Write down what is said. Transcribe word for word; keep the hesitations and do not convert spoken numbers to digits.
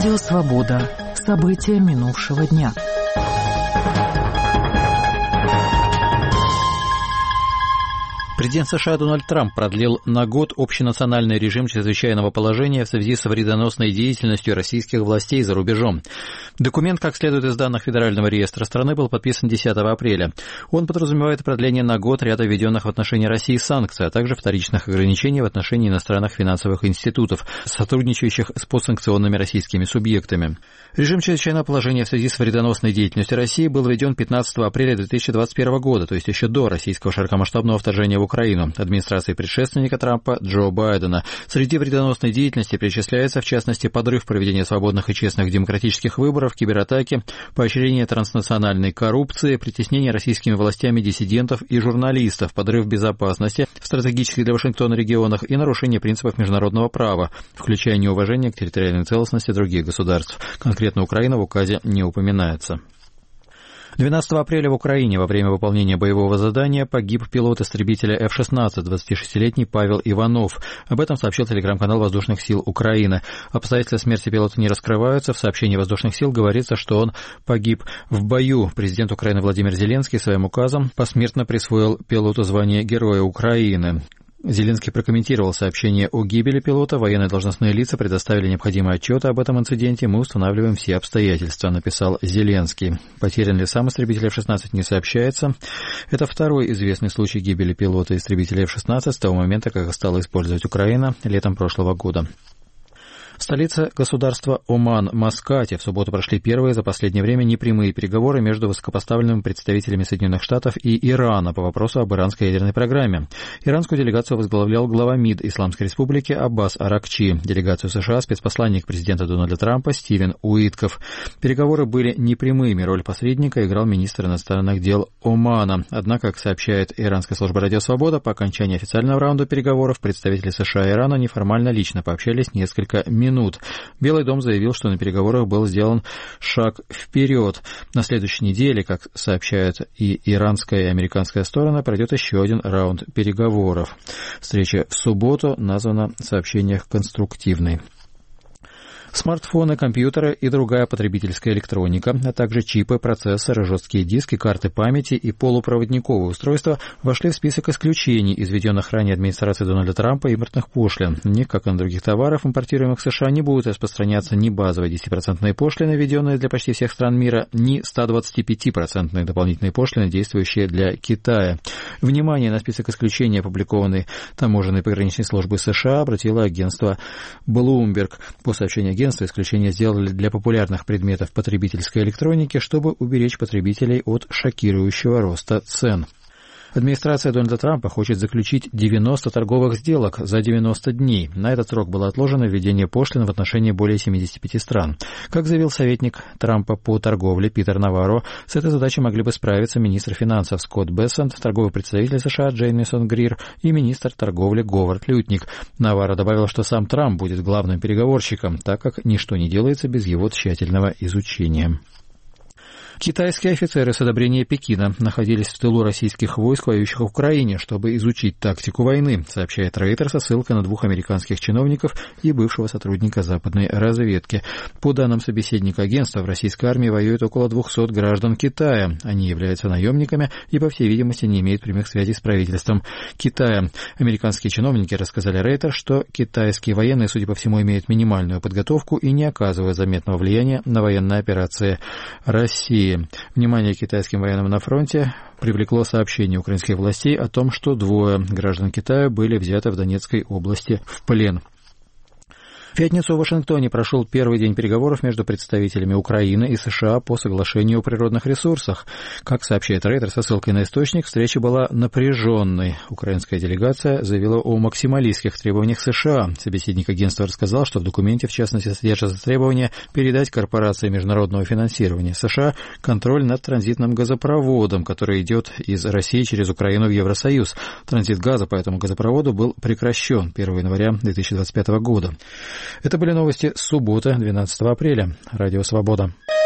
Радио «Свобода». События минувшего дня. Президент США Дональд Трамп продлил на год общенациональный режим чрезвычайного положения в связи с вредоносной деятельностью российских властей за рубежом. Документ, как следует из данных Федерального реестра страны, был подписан десятого апреля. Он подразумевает продление на год ряда введенных в отношении России санкций, а также вторичных ограничений в отношении иностранных финансовых институтов, сотрудничающих с подсанкционными российскими субъектами. Режим чрезвычайного положения в связи с вредоносной деятельностью России был введен пятнадцатого апреля две тысячи двадцать первого года, то есть еще до российского широкомасштабного вторжения в Украину, администрации предшественника Трампа Джо Байдена. Среди вредоносной деятельности перечисляется, в частности, подрыв проведения свободных и честных демократических выборов, кибератаки, поощрение транснациональной коррупции, притеснение российскими властями диссидентов и журналистов, подрыв безопасности в стратегических для Вашингтона регионах и нарушение принципов международного права, включая неуважение к территориальной целостности других государств. Конкретно Украина в указе не упоминается. двенадцатого апреля в Украине во время выполнения боевого задания погиб пилот истребителя эф шестнадцать, двадцатишестилетний Павел Иванов. Об этом сообщил телеграм-канал Воздушных сил Украины. Обстоятельства смерти пилота не раскрываются. В сообщении Воздушных сил говорится, что он погиб в бою. Президент Украины Владимир Зеленский своим указом посмертно присвоил пилоту звание Героя Украины. Зеленский прокомментировал сообщение о гибели пилота. Военные должностные лица предоставили необходимые отчеты об этом инциденте. Мы устанавливаем все обстоятельства, написал Зеленский. Потерян ли сам истребитель эф шестнадцать, не сообщается. Это второй известный случай гибели пилота истребителя эф шестнадцать с того момента, как их стала использовать Украина летом прошлого года. В столице государства Оман, Маскате, в субботу прошли первые за последнее время непрямые переговоры между высокопоставленными представителями Соединенных Штатов и Ирана по вопросу об иранской ядерной программе. Иранскую делегацию возглавлял глава МИД Исламской Республики Аббас Аракчи, делегацию США спецпосланник президента Дональда Трампа Стивен Уитков. Переговоры были непрямыми, роль посредника играл министр иностранных дел Омана. Однако, как сообщает иранская служба «Радио Свобода», по окончании официального раунда переговоров представители США и Ирана неформально лично пообщались несколько минут. Белый дом заявил, что на переговорах был сделан шаг вперед. На следующей неделе, как сообщают и иранская, и американская сторона, пройдет еще один раунд переговоров. Встреча в субботу названа в сообщениях конструктивной. Смартфоны, компьютеры и другая потребительская электроника, а также чипы, процессоры, жесткие диски, карты памяти и полупроводниковые устройства вошли в список исключений из введенных ранее администрацией Дональда Трампа импортных пошлин. Ни, как и на других товаров, импортируемых в США, не будут распространяться ни базовые десятипроцентные пошлины, введенные для почти всех стран мира, ни сто двадцать пять процентные дополнительные пошлины, действующие для Китая. Внимание на список исключений, опубликованный таможенной пограничной службой США, обратило агентство Bloomberg. По сообщению агентства, исключение сделали для популярных предметов потребительской электроники, чтобы уберечь потребителей от шокирующего роста цен. Администрация Дональда Трампа хочет заключить девяносто торговых сделок за девяносто дней. На этот срок было отложено введение пошлин в отношении более семидесяти пяти стран. Как заявил советник Трампа по торговле Питер Наварро, с этой задачей могли бы справиться министр финансов Скотт Бессент, торговый представитель США Джеймисон Грир и министр торговли Говард Лютник. Наварро добавил, что сам Трамп будет главным переговорщиком, так как ничто не делается без его тщательного изучения. Китайские офицеры с одобрения Пекина находились в тылу российских войск, воюющих в Украине, чтобы изучить тактику войны, сообщает Рейтер со ссылкой на двух американских чиновников и бывшего сотрудника западной разведки. По данным собеседника агентства, в российской армии воюет около двухсот граждан Китая. Они являются наемниками и, по всей видимости, не имеют прямых связей с правительством Китая. Американские чиновники рассказали Рейтер, что китайские военные, судя по всему, имеют минимальную подготовку и не оказывают заметного влияния на военные операции России. Внимание китайским военным на фронте привлекло сообщение украинских властей о том, что двое граждан Китая были взяты в Донецкой области в плен. В пятницу в Вашингтоне прошел первый день переговоров между представителями Украины и США по соглашению о природных ресурсах. Как сообщает Рейтер со ссылкой на источник, встреча была напряженной. Украинская делегация заявила о максималистских требованиях США. Собеседник агентства рассказал, что в документе, в частности, содержится требование передать корпорации международного финансирования США контроль над транзитным газопроводом, который идет из России через Украину в Евросоюз. Транзит газа по этому газопроводу был прекращен первого января две тысячи двадцать пятого года. Это были новости с субботы, двенадцатого апреля. Радио «Свобода».